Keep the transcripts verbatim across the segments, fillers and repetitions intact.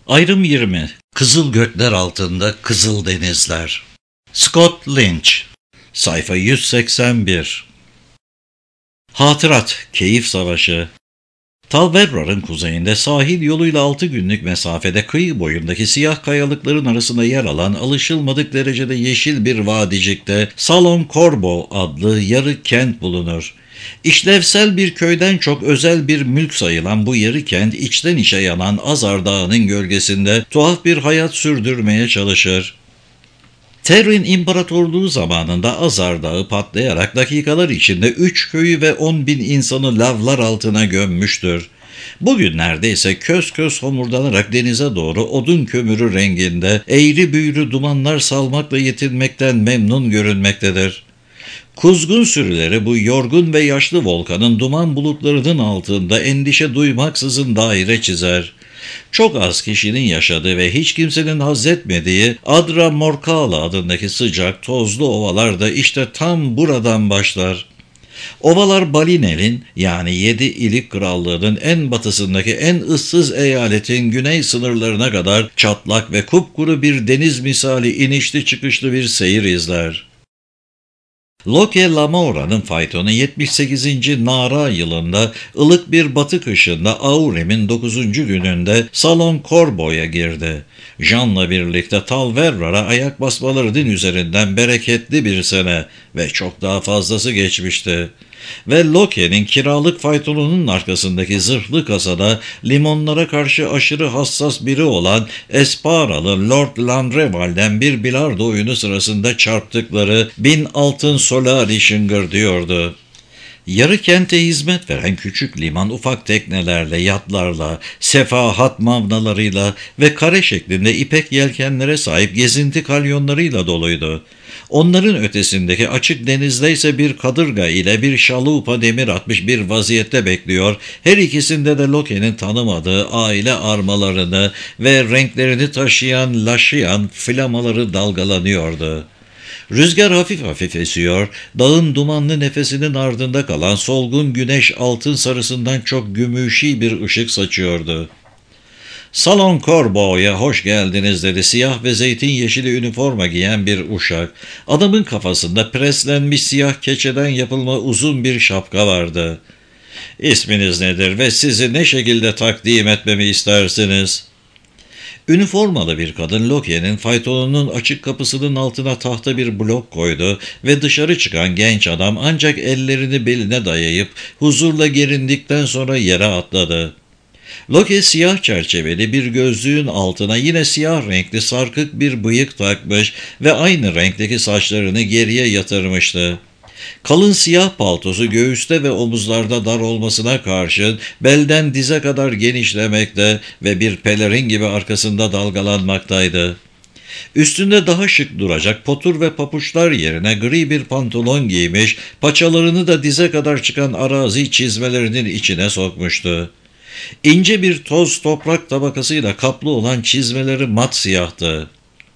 Ayrım yirmi. Kızıl gökler altında kızıl denizler. Scott Lynch. Sayfa yüz seksen bir. Hatırat, Keyif Savaşı. Talverrar'ın kuzeyinde sahil yoluyla altı günlük mesafede kıyı boyundaki siyah kayalıkların arasında yer alan alışılmadık derecede yeşil bir vadicikte Salon Corbo adlı yarı kent bulunur. İşlevsel bir köyden çok özel bir mülk sayılan bu yarı kent içten içe yanan Azar Dağı'nın gölgesinde tuhaf bir hayat sürdürmeye çalışır. Terrin İmparatorluğu zamanında Azar Dağı patlayarak dakikalar içinde üç köyü ve on bin insanı lavlar altına gömmüştür. Bugünlerde ise köz köz homurdanarak denize doğru odun kömürü renginde eğri büğrü dumanlar salmakla yetinmekten memnun görünmektedir. Kuzgun sürüleri bu yorgun ve yaşlı volkanın duman bulutlarının altında endişe duymaksızın daire çizer. Çok az kişinin yaşadığı ve hiç kimsenin haz etmediği Adra Morkala adındaki sıcak, tozlu ovalar da işte tam buradan başlar. Ovalar Balinel'in yani Yedi İlik Krallığı'nın en batısındaki en ıssız eyaletin güney sınırlarına kadar çatlak ve kupkuru bir deniz misali inişli çıkışlı bir seyir izler. Loke Lamora'nın faytonu yetmiş sekizinci Nara yılında ılık bir batı kışında Aurem'in dokuzuncu gününde Salon Corbo'ya girdi. Jean'la birlikte Talverrar'a ayak basmalarının üzerinden bereketli bir sene ve çok daha fazlası geçmişti. Ve Loke'nin kiralık faytonunun arkasındaki zırhlı kasada limonlara karşı aşırı hassas biri olan Esparalı Lord Landreval'den bir bilardo oyunu sırasında çarptıkları bin altın solari şıngırdıyordu. Yarı kente hizmet veren küçük liman ufak teknelerle, yatlarla, sefahat mavnalarıyla ve kare şeklinde ipek yelkenlere sahip gezinti kalyonlarıyla doluydu. Onların ötesindeki açık denizde ise bir kadırga ile bir şalupa demir atmış bir vaziyette bekliyor. Her ikisinde de Loke'nin tanımadığı aile armalarını ve renklerini taşıyan laşıyan flamaları dalgalanıyordu. Rüzgar hafif hafif esiyor, dağın dumanlı nefesinin ardında kalan solgun güneş altın sarısından çok gümüşi bir ışık saçıyordu. "Salon Corbo'ya hoş geldiniz," dedi siyah ve zeytin yeşili üniforma giyen bir uşak. Adamın kafasında preslenmiş siyah keçeden yapılma uzun bir şapka vardı. "İsminiz nedir ve sizi ne şekilde takdim etmemi istersiniz?" Üniformalı bir kadın Loke'nin faytonunun açık kapısının altına tahta bir blok koydu ve dışarı çıkan genç adam ancak ellerini beline dayayıp huzurla gerindikten sonra yere atladı. Loke siyah çerçeveli bir gözlüğün altına yine siyah renkli sarkık bir bıyık takmış ve aynı renkteki saçlarını geriye yatırmıştı. Kalın siyah paltosu göğüste ve omuzlarda dar olmasına karşın belden dize kadar genişlemekte ve bir pelerin gibi arkasında dalgalanmaktaydı. Üstünde daha şık duracak potur ve papuçlar yerine gri bir pantolon giymiş, paçalarını da dize kadar çıkan arazi çizmelerinin içine sokmuştu. İnce bir toz toprak tabakasıyla kaplı olan çizmeleri mat siyahtı.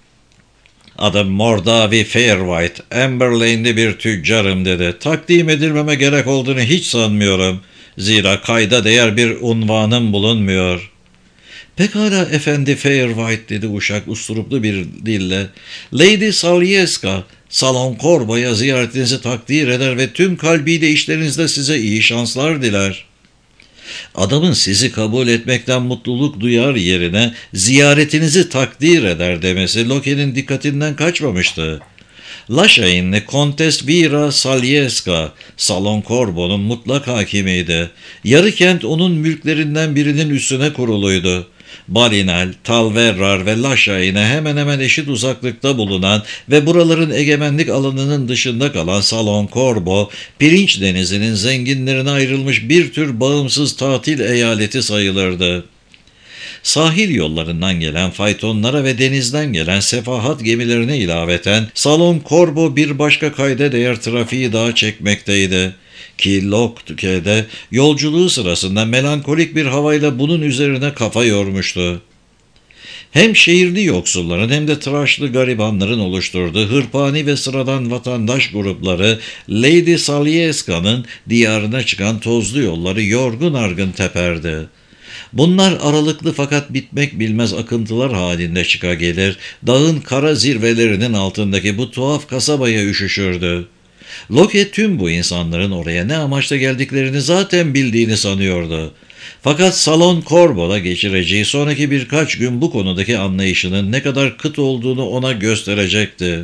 "Adım Mordavi Fairwhite, Amber Lane'li bir tüccarım," dedi. "Takdim edilmeme gerek olduğunu hiç sanmıyorum. Zira kayda değer bir unvanım bulunmuyor." "Pekala efendi Fairwhite," dedi uşak usturuplu bir dille. "Lady Salyeska, Salon Corbo'ya ziyaretinizi takdir eder ve tüm kalbiyle işlerinizde size iyi şanslar diler." Adamın sizi kabul etmekten mutluluk duyar yerine ziyaretinizi takdir eder demesi Loke'nin dikkatinden kaçmamıştı. Laşainli Kontes Vira Salyeska, Salon Corbo'nun mutlak hakimiydi. Yarı kent onun mülklerinden birinin üstüne kuruluydu. Balinel, Talverrar ve Laşain'e hemen hemen eşit uzaklıkta bulunan ve buraların egemenlik alanının dışında kalan Salon Corbo, Pirinç Denizi'nin zenginlerine ayrılmış bir tür bağımsız tatil eyaleti sayılırdı. Sahil yollarından gelen faytonlara ve denizden gelen sefahat gemilerine ilaveten Salon Corbo bir başka kayda değer trafiği daha çekmekteydi. Ki Loke'de yolculuğu sırasında melankolik bir havayla bunun üzerine kafa yormuştu. Hem şehirli yoksulların hem de tıraşlı garibanların oluşturduğu hırpani ve sıradan vatandaş grupları Lady Salyeska'nın diyarına çıkan tozlu yolları yorgun argın teperdi. Bunlar aralıklı fakat bitmek bilmez akıntılar halinde çıka gelir, dağın kara zirvelerinin altındaki bu tuhaf kasabaya üşüşürdü. Loke tüm bu insanların oraya ne amaçla geldiklerini zaten bildiğini sanıyordu. Fakat Salon Corbo'da geçireceği sonraki birkaç gün bu konudaki anlayışının ne kadar kıt olduğunu ona gösterecekti.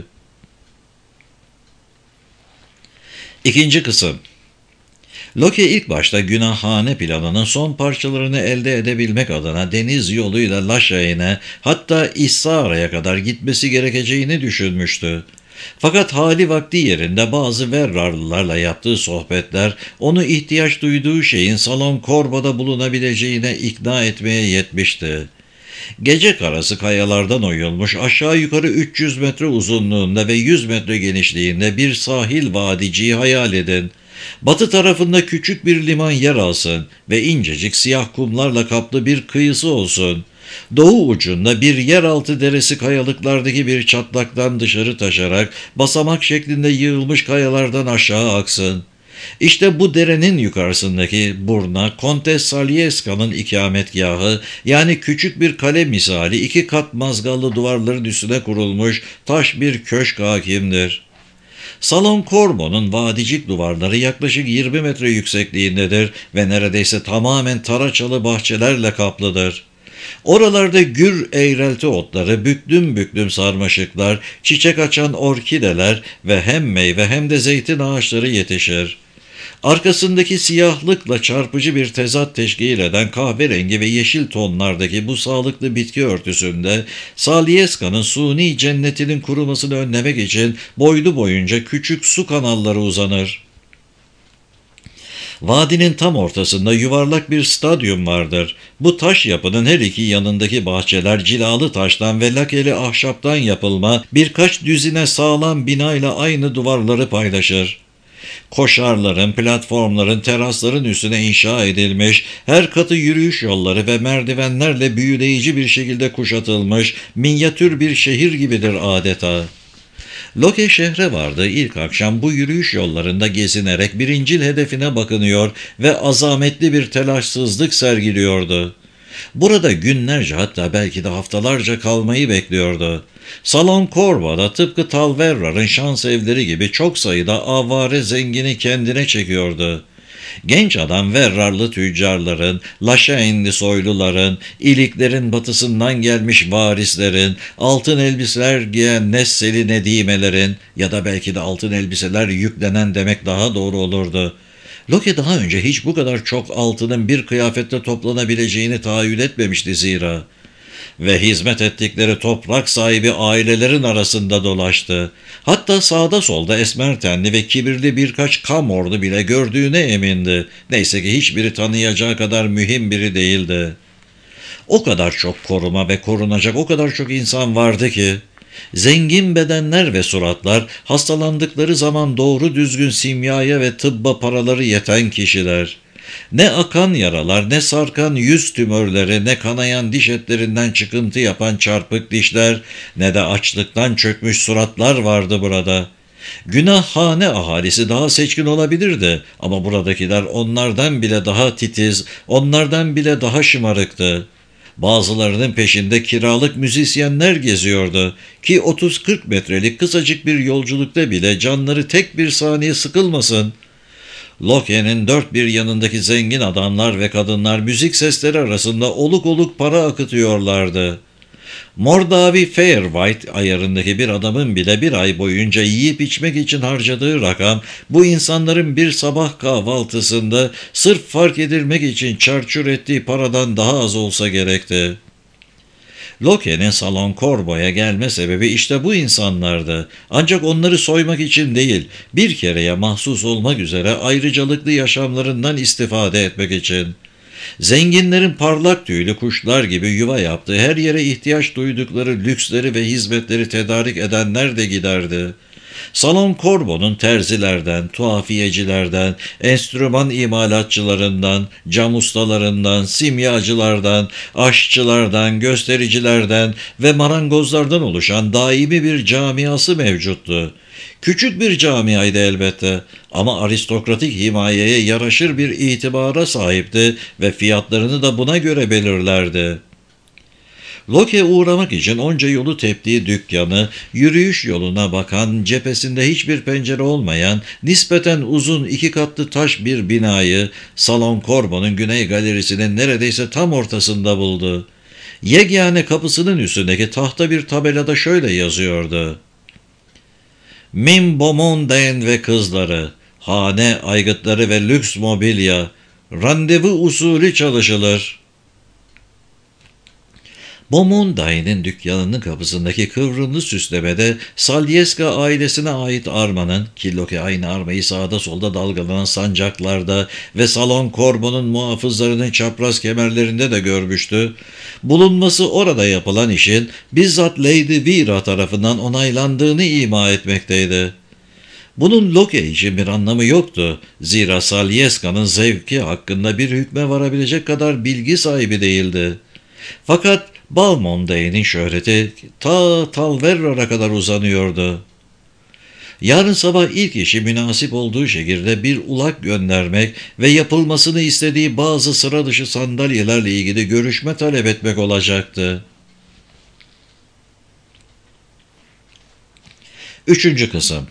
İkinci kısım. Loki ilk başta günahhane planının son parçalarını elde edebilmek adına deniz yoluyla Laşayn'e, hatta İssara'ya kadar gitmesi gerekeceğini düşünmüştü. Fakat hali vakti yerinde bazı Verrarlılarla yaptığı sohbetler onu ihtiyaç duyduğu şeyin Salon Corbo'da bulunabileceğine ikna etmeye yetmişti. Gece karası kayalardan oyulmuş aşağı yukarı üç yüz metre uzunluğunda ve yüz metre genişliğinde bir sahil vadiciyi hayal edin. Batı tarafında küçük bir liman yer alsın ve incecik siyah kumlarla kaplı bir kıyısı olsun. Doğu ucunda bir yeraltı deresi kayalıklardaki bir çatlaktan dışarı taşarak basamak şeklinde yığılmış kayalardan aşağı aksın. İşte bu derenin yukarısındaki burna Kontes Salieska'nın ikametgahı, yani küçük bir kale misali iki kat mazgallı duvarların üstüne kurulmuş taş bir köşk hakimdir. Salon Corbo'nun vadicik duvarları yaklaşık yirmi metre yüksekliğindedir ve neredeyse tamamen taraçalı bahçelerle kaplıdır. Oralarda gür eğrelti otları, büklüm büklüm sarmaşıklar, çiçek açan orkideler ve hem meyve hem de zeytin ağaçları yetişir. Arkasındaki siyahlıkla çarpıcı bir tezat teşkil eden kahverengi ve yeşil tonlardaki bu sağlıklı bitki örtüsünde Salieska'nın suni cennetinin kurumasını önlemek için boylu boyunca küçük su kanalları uzanır. Vadinin tam ortasında yuvarlak bir stadyum vardır. Bu taş yapının her iki yanındaki bahçeler cilalı taştan ve lakeli ahşaptan yapılma birkaç düzine sağlam binayla aynı duvarları paylaşır. Koşarların, platformların, terasların üstüne inşa edilmiş, her katı yürüyüş yolları ve merdivenlerle büyüleyici bir şekilde kuşatılmış, minyatür bir şehir gibidir adeta. Loki şehre vardı. İlk akşam bu yürüyüş yollarında gezinerek birincil hedefine bakınıyor ve azametli bir telaşsızlık sergiliyordu. Burada günlerce, hatta belki de haftalarca kalmayı bekliyordu. Salon Corbo'da tıpkı Talverrar'ın şans evleri gibi çok sayıda avare zengini kendine çekiyordu. Genç adam Verrarlı tüccarların, Laşaynli soyluların, iliklerin batısından gelmiş varislerin, altın elbiseler giyen Nesseli nedimelerin ya da belki de altın elbiseler yüklenen demek daha doğru olurdu. Loki daha önce hiç bu kadar çok altının bir kıyafette toplanabileceğini tahayyül etmemişti zira. Ve hizmet ettikleri toprak sahibi ailelerin arasında dolaştı. Hatta sağda solda esmer tenli ve kibirli birkaç kamorlu bile gördüğüne emindi. Neyse ki hiçbiri tanıyacağı kadar mühim biri değildi. O kadar çok koruma ve korunacak o kadar çok insan vardı ki, zengin bedenler ve suratlar, hastalandıkları zaman doğru düzgün simyaya ve tıbba paraları yeten kişiler. Ne akan yaralar, ne sarkan yüz tümörleri, ne kanayan diş etlerinden çıkıntı yapan çarpık dişler, ne de açlıktan çökmüş suratlar vardı burada. Günahhane ahalisi daha seçkin olabilirdi ama buradakiler onlardan bile daha titiz, onlardan bile daha şımarıktı. Bazılarının peşinde kiralık müzisyenler geziyordu ki otuz kırk metrelik kısacık bir yolculukta bile canları tek bir saniye sıkılmasın. Loki'nin dört bir yanındaki zengin adamlar ve kadınlar müzik sesleri arasında oluk oluk para akıtıyorlardı. Mordavi Fairwhite ayarındaki bir adamın bile bir ay boyunca yiyip içmek için harcadığı rakam, bu insanların bir sabah kahvaltısında sırf fark edilmek için çarçur ettiği paradan daha az olsa gerekti. Loki'nin Salon Corbo'ya gelme sebebi işte bu insanlardı. Ancak onları soymak için değil, bir kereye mahsus olmak üzere ayrıcalıklı yaşamlarından istifade etmek için. Zenginlerin parlak tüylü kuşlar gibi yuva yaptığı, her yere ihtiyaç duydukları lüksleri ve hizmetleri tedarik edenler de giderdi. Salon Corbeau'nun terzilerden, tuhafiyecilerden, enstrüman imalatçılarından, cam ustalarından, simyacılardan, aşçılardan, göstericilerden ve marangozlardan oluşan daimi bir camiası mevcuttu. Küçük bir camiaydı elbette ama aristokratik himayeye yaraşır bir itibara sahipti ve fiyatlarını da buna göre belirlerdi. Locke uğramak için onca yolu teptiği dükkanı, yürüyüş yoluna bakan, cephesinde hiçbir pencere olmayan, nispeten uzun iki katlı taş bir binayı, Salon Corbeau'nun güney galerisinin neredeyse tam ortasında buldu. Yegane kapısının üstündeki tahta bir tabelada şöyle yazıyordu: Mim Beaumondain ve kızları, hane aygıtları ve lüks mobilya, randevu usulü çalışılır. Beaumondain'in dükkanının kapısındaki kıvrımlı süslemede Salyeska ailesine ait armanın, ki Locke aynı armayı sağda solda dalgalanan sancaklarda ve Salon Corbeau'nun muhafızlarının çapraz kemerlerinde de görmüştü, bulunması orada yapılan işin bizzat Lady Vera tarafından onaylandığını ima etmekteydi. Bunun Locke için bir anlamı yoktu. Zira Salyeska'nın zevki hakkında bir hükme varabilecek kadar bilgi sahibi değildi. Fakat Beaumondain'in şöhreti ta Talverrar'a kadar uzanıyordu. Yarın sabah ilk işi münasip olduğu şekilde bir ulak göndermek ve yapılmasını istediği bazı sıra dışı sandalyelerle ilgili görüşme talep etmek olacaktı. Üçüncü kısım.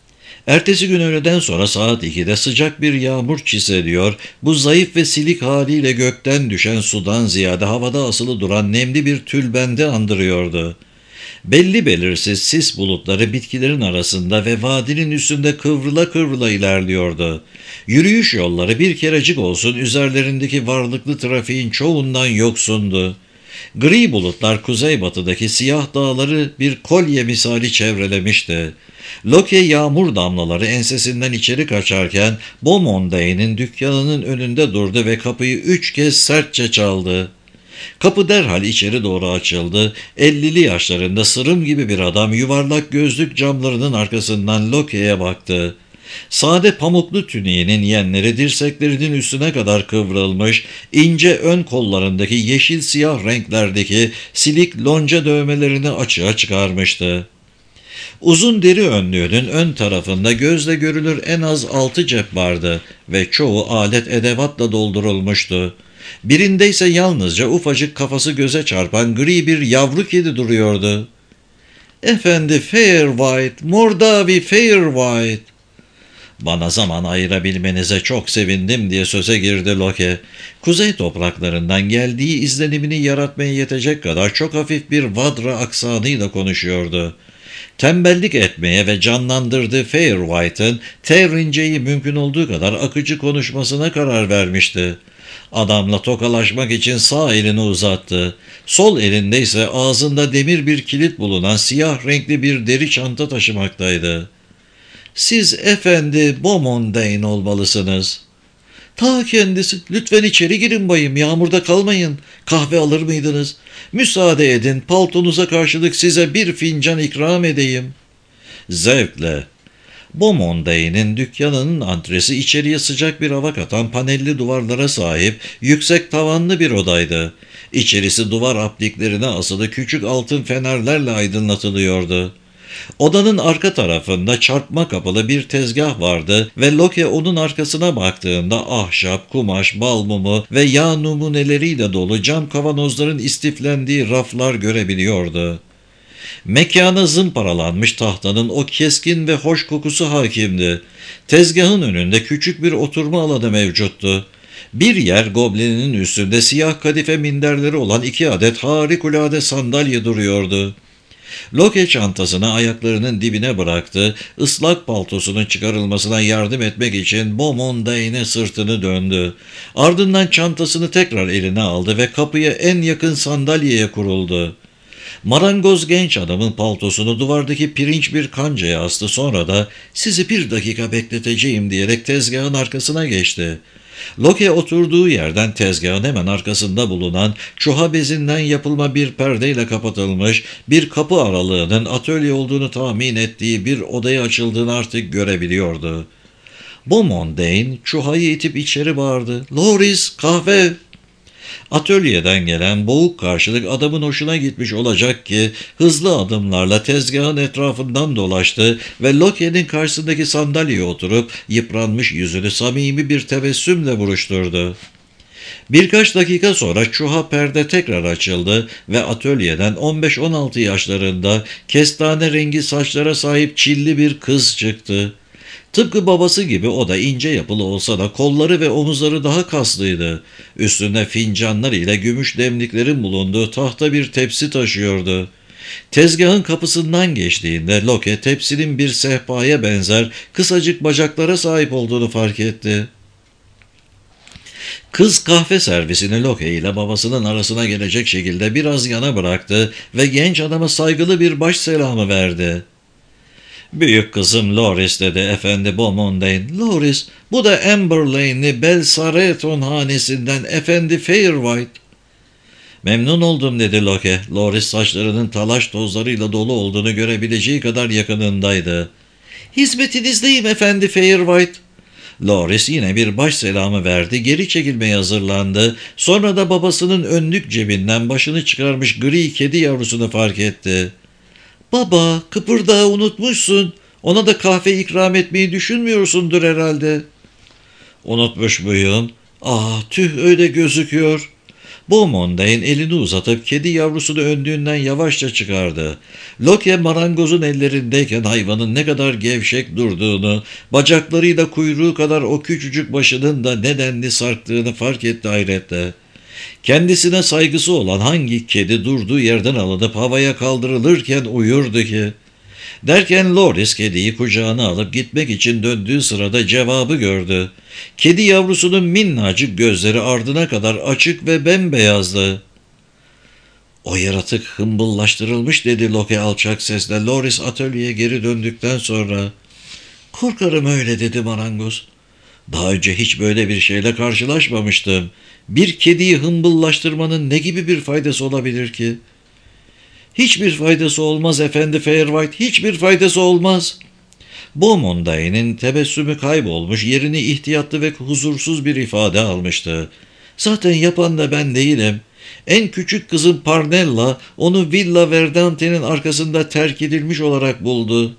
Ertesi gün öğleden sonra saat ikide sıcak bir yağmur çiseliyor, bu zayıf ve silik haliyle gökten düşen sudan ziyade havada asılı duran nemli bir tülbende andırıyordu. Belli belirsiz sis bulutları bitkilerin arasında ve vadinin üstünde kıvrıla kıvrıla ilerliyordu. Yürüyüş yolları bir kerecik olsun üzerlerindeki varlıklı trafiğin çoğundan yoksundu. Gri bulutlar kuzeybatıdaki siyah dağları bir kolye misali çevrelemişti. Locke yağmur damlaları ensesinden içeri kaçarken Beaumondain'in dükkanının önünde durdu ve kapıyı üç kez sertçe çaldı. Kapı derhal içeri doğru açıldı. Ellili yaşlarında sırım gibi bir adam yuvarlak gözlük camlarının arkasından Locke'ye baktı. Sade pamuklu tüniğinin yenleri dirseklerinin üstüne kadar kıvrılmış, ince ön kollarındaki yeşil siyah renklerdeki silik lonca dövmelerini açığa çıkarmıştı. Uzun deri önlüğünün ön tarafında gözle görülür en az altı cep vardı ve çoğu alet edevatla doldurulmuştu. Birinde ise yalnızca ufacık kafası göze çarpan gri bir yavru kedi duruyordu. ''Efendi Fairwhite, Mordavi Fairwhite.'' ''Bana zaman ayırabilmenize çok sevindim.'' diye söze girdi Locke. Kuzey topraklarından geldiği izlenimini yaratmaya yetecek kadar çok hafif bir vadra aksanıyla konuşuyordu. Tembellik etmeye ve canlandırdığı Fairwhite'ın Terrince'yi mümkün olduğu kadar akıcı konuşmasına karar vermişti. Adamla tokalaşmak için sağ elini uzattı. Sol elinde ise ağzında demir bir kilit bulunan siyah renkli bir deri çanta taşımaktaydı. ''Siz efendi Beaumondain olmalısınız.'' ''Ta kendisi. Lütfen içeri girin bayım, yağmurda kalmayın. Kahve alır mıydınız? Müsaade edin, paltonuza karşılık size bir fincan ikram edeyim.'' ''Zevkle.'' Beaumondain'in dükkanının antresi içeriye sıcak bir hava katan panelli duvarlara sahip yüksek tavanlı bir odaydı. İçerisi duvar apliklerine asılı küçük altın fenerlerle aydınlatılıyordu. Odanın arka tarafında çarpma kapılı bir tezgah vardı ve Locke onun arkasına baktığında ahşap, kumaş, bal mumu ve yağ numuneleriyle dolu cam kavanozların istiflendiği raflar görebiliyordu. Mekana zımparalanmış tahtanın o keskin ve hoş kokusu hakimdi. Tezgahın önünde küçük bir oturma alanı mevcuttu. Bir yer gobleninin üstünde siyah kadife minderleri olan iki adet harikulade sandalye duruyordu. Locke çantasını ayaklarının dibine bıraktı, ıslak paltosunun çıkarılmasına yardım etmek için Beaumondain'e sırtını döndü. Ardından çantasını tekrar eline aldı ve kapıya en yakın sandalyeye kuruldu. Marangoz genç adamın paltosunu duvardaki pirinç bir kancaya astı, sonra da ''Sizi bir dakika bekleteceğim.'' diyerek tezgahın arkasına geçti. Loke oturduğu yerden tezgahın hemen arkasında bulunan çuha bezinden yapılma bir perdeyle kapatılmış bir kapı aralığının atölye olduğunu tahmin ettiği bir odaya açıldığını artık görebiliyordu. Beaumont çuhayı itip içeri bağırdı. "Loris, kahve!" Atölyeden gelen boğuk karşılık adamın hoşuna gitmiş olacak ki hızlı adımlarla tezgahın etrafından dolaştı ve Loki'nin karşısındaki sandalyeye oturup yıpranmış yüzünü samimi bir tebessümle buruşturdu. Birkaç dakika sonra çuha perde tekrar açıldı ve atölyeden on beş on altı yaşlarında kestane rengi saçlara sahip çilli bir kız çıktı. Tıpkı babası gibi o da ince yapılı olsa da kolları ve omuzları daha kaslıydı. Üstünde fincanlar ile gümüş demliklerin bulunduğu tahta bir tepsi taşıyordu. Tezgahın kapısından geçtiğinde Loke tepsinin bir sehpaya benzer kısacık bacaklara sahip olduğunu fark etti. Kız kahve servisini Loke ile babasının arasına gelecek şekilde biraz yana bıraktı ve genç adama saygılı bir baş selamı verdi. "Büyük kızım Loris," dedi Efendi Beaumont. "Loris, bu da Amber Lane'li Belsareton hanesinden Efendi Fairwhite." "Memnun oldum," dedi Loke. Loris saçlarının talaş tozlarıyla dolu olduğunu görebileceği kadar yakınındaydı. "Hizmetinizdeyim Efendi Fairwhite." Loris yine bir baş selamı verdi, geri çekilmeye hazırlandı. Sonra da babasının önlük cebinden başını çıkarmış gri kedi yavrusunu fark etti. "Baba, kıpırdağı unutmuşsun. Ona da kahve ikram etmeyi düşünmüyorsundur herhalde." "Unutmuş muyum? Ah, tüh, öyle gözüküyor." Beaumont elini uzatıp kedi yavrusunu önlüğünden yavaşça çıkardı. Loke marangozun ellerindeyken hayvanın ne kadar gevşek durduğunu, bacaklarıyla kuyruğu kadar o küçücük başının da nedenli sarktığını fark etti hayretle. Kendisine saygısı olan hangi kedi durduğu yerden alınıp havaya kaldırılırken uyurdu ki? Derken Loris kediyi kucağına alıp gitmek için döndüğü sırada cevabı gördü. Kedi yavrusunun minnacık gözleri ardına kadar açık ve bembeyazdı. "O yaratık hımbıllaştırılmış," dedi Loke alçak sesle Loris atölyeye geri döndükten sonra. "Korkarım öyle," dedi marangoz. "Daha önce hiç böyle bir şeyle karşılaşmamıştım. Bir kediyi hımbıllaştırmanın ne gibi bir faydası olabilir ki?" "Hiçbir faydası olmaz Efendi Fairwhite, hiçbir faydası olmaz." Beaumont tebessümü kaybolmuş, yerini ihtiyatlı ve huzursuz bir ifade almıştı. "Zaten yapan da ben değilim. En küçük kızım Parnella onu Villa Verdante'nin arkasında terk edilmiş olarak buldu."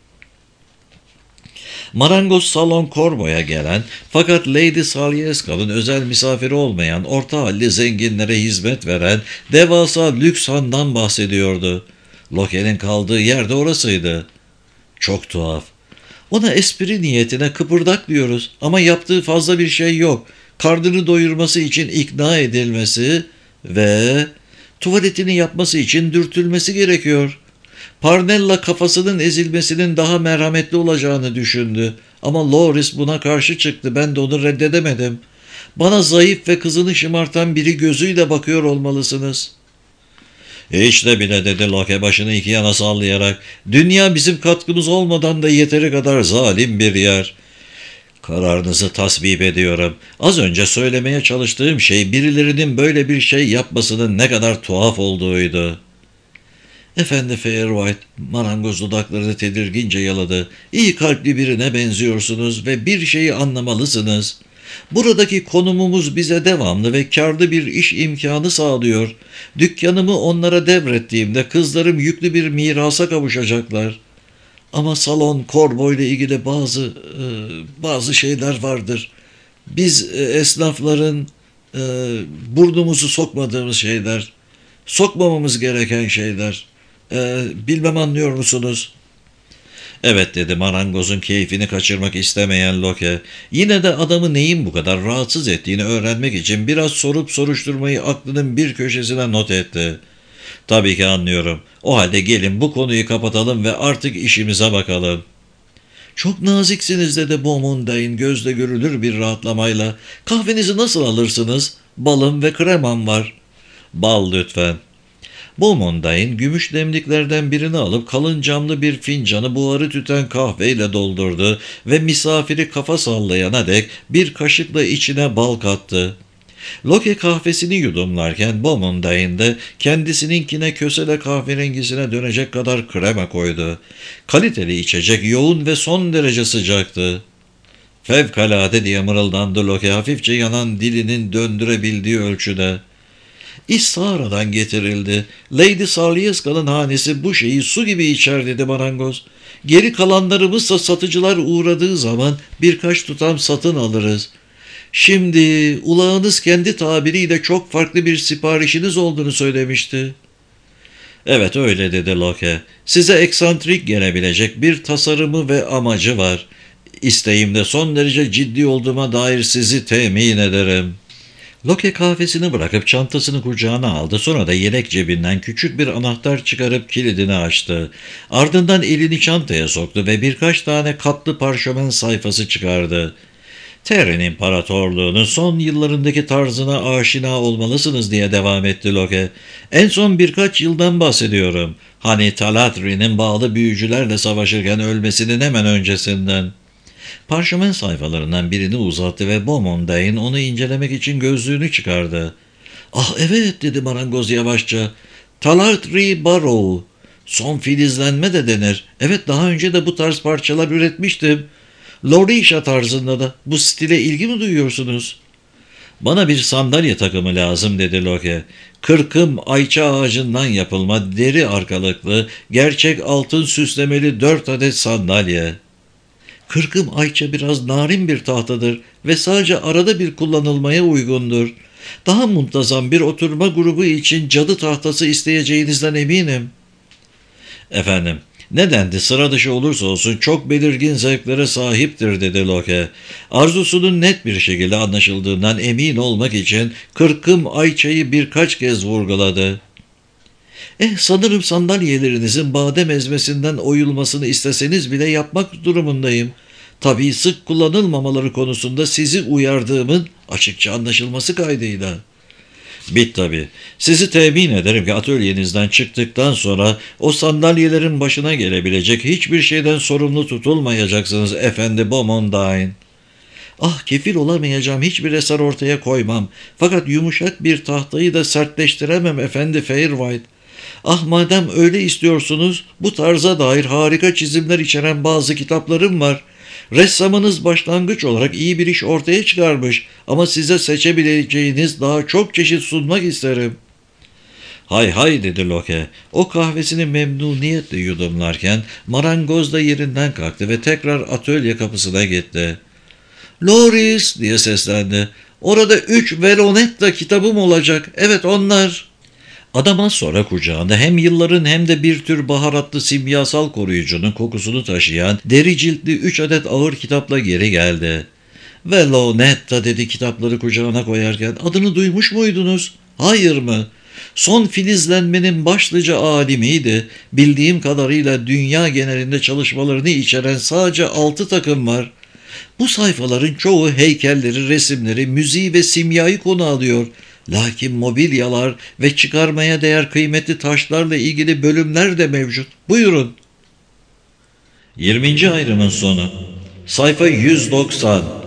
Marangoz Salon Corbo'ya gelen fakat Lady Saliesca'nın özel misafiri olmayan orta halli zenginlere hizmet veren devasa lüks handan bahsediyordu. Loke'nin kaldığı yer de orasıydı. Çok tuhaf. Ona espri niyetine kıpırdak diyoruz ama yaptığı fazla bir şey yok. Karnını doyurması için ikna edilmesi ve tuvaletini yapması için dürtülmesi gerekiyor. Parnella kafasının ezilmesinin daha merhametli olacağını düşündü. Ama Loris buna karşı çıktı. Ben de onu reddedemedim. "Bana zayıf ve kızını şımartan biri gözüyle bakıyor olmalısınız." "Hiç de bile," dedi Loke başını iki yana sallayarak. "Dünya bizim katkımız olmadan da yeteri kadar zalim bir yer." "Kararınızı tasvip ediyorum. Az önce söylemeye çalıştığım şey birilerinin böyle bir şey yapmasının ne kadar tuhaf olduğuydu." Efendi Fairwhite, marangoz dudaklarını tedirgince yaladı. "İyi kalpli birine benziyorsunuz ve bir şeyi anlamalısınız. Buradaki konumumuz bize devamlı ve kârlı bir iş imkanı sağlıyor. Dükkanımı onlara devrettiğimde kızlarım yüklü bir mirasa kavuşacaklar. Ama Salon Corbo ile ilgili bazı e, bazı şeyler vardır. Biz e, esnafların e, burnumuzu sokmadığımız şeyler, sokmamamız gereken şeyler. E, bilmem anlıyor musunuz?" "Evet," dedi marangozun keyfini kaçırmak istemeyen Loke. Yine de adamı neyin bu kadar rahatsız ettiğini öğrenmek için biraz sorup soruşturmayı aklının bir köşesine not etti. "Tabii ki anlıyorum. O halde gelin bu konuyu kapatalım ve artık işimize bakalım." "Çok naziksiniz," dedi Beaumont gözle görülür bir rahatlamayla. "Kahvenizi nasıl alırsınız? Balım ve kremam var." "Bal lütfen." Beaumond'un gümüş demliklerden birini alıp kalın camlı bir fincanı buharı tüten kahveyle doldurdu ve misafiri kafa sallayana dek bir kaşıkla içine bal kattı. Locke kahvesini yudumlarken Beaumond'un de kendisininkine kösele kahverengisine dönecek kadar krema koydu. Kaliteli içecek yoğun ve son derece sıcaktı. Fevkalade diye mırıldandı Locke hafifçe yanan dilinin döndürebildiği ölçüde. İş Sahara'dan getirildi. Lady Sarlieska'nın hanesi bu şeyi su gibi içer dedi marangoz. Geri kalanlarımızsa satıcılar uğradığı zaman birkaç tutam satın alırız. Şimdi ulağınız kendi tabiriyle çok farklı bir siparişiniz olduğunu söylemişti. Evet öyle dedi Locke. Size eksantrik gelebilecek bir tasarımı ve amacı var. İsteğimde son derece ciddi olduğuma dair sizi temin ederim. Locke kahvesini bırakıp çantasını kucağına aldı. Sonra da yelek cebinden küçük bir anahtar çıkarıp kilidini açtı. Ardından elini çantaya soktu ve birkaç tane katlı parşömen sayfası çıkardı. Terran İmparatorluğu'nun son yıllarındaki tarzına aşina olmalısınız diye devam etti Locke. En son birkaç yıldan bahsediyorum. Hani Talatri'nin bağlı büyücülerle savaşırken ölmesinin hemen öncesinden. Parşömen sayfalarından birini uzattı ve Beaumond'un onu incelemek için gözlüğünü çıkardı. ''Ah evet'' dedi marangoz yavaşça. ''Talatri Barrow. Son filizlenme de denir. Evet daha önce de bu tarz parçalar üretmiştim. Lorisha tarzında da. Bu stile ilgi mi duyuyorsunuz?'' ''Bana bir sandalye takımı lazım'' dedi Locke. ''Kırkım ayça ağacından yapılma, deri arkalıklı, gerçek altın süslemeli dört adet sandalye.'' Kırkım ayça biraz narin bir tahtadır ve sadece arada bir kullanılmaya uygundur. Daha muntazam bir oturma grubu için cadı tahtası isteyeceğinizden eminim. Efendim, nedendi sıra dışı olursa olsun çok belirgin zevklere sahiptir dedi Locke. Arzusunun net bir şekilde anlaşıldığından emin olmak için kırkım ayçayı birkaç kez vurguladı. Eh sanırım sandalyelerinizin badem ezmesinden oyulmasını isteseniz bile yapmak durumundayım. Tabii sık kullanılmamaları konusunda sizi uyardığımın açıkça anlaşılması kaydıyla. Bit tabii. Sizi temin ederim ki atölyenizden çıktıktan sonra o sandalyelerin başına gelebilecek hiçbir şeyden sorumlu tutulmayacaksınız efendi Beaumond'un. Ah kefil olamayacağım hiçbir eser ortaya koymam. Fakat yumuşak bir tahtayı da sertleştiremem efendi Fairwhite. Ah madem öyle istiyorsunuz bu tarza dair harika çizimler içeren bazı kitaplarım var. Ressamınız başlangıç olarak iyi bir iş ortaya çıkarmış ama size seçebileceğiniz daha çok çeşit sunmak isterim. Hay hay dedi Locke. O kahvesini memnuniyetle yudumlarken marangoz da yerinden kalktı ve tekrar atölye kapısına gitti. Loris diye seslendi. Orada üç Veronetta kitabım olacak. Evet onlar. Adam az sonra kucağında hem yılların hem de bir tür baharatlı simyasal koruyucunun kokusunu taşıyan deri ciltli üç adet ağır kitapla geri geldi. Velonetta dedi kitapları kucağına koyarken. Adını duymuş muydunuz? Hayır mı? Son filizlenmenin başlıca alimiydi. Bildiğim kadarıyla dünya genelinde çalışmalarını içeren sadece altı takım var. Bu sayfaların çoğu heykelleri, resimleri, müziği ve simyayı konu alıyor. Lakin mobilyalar ve çıkarmaya değer kıymetli taşlarla ilgili bölümler de mevcut. Buyurun. yirminci ayrımın sonu. Sayfa yüz doksan.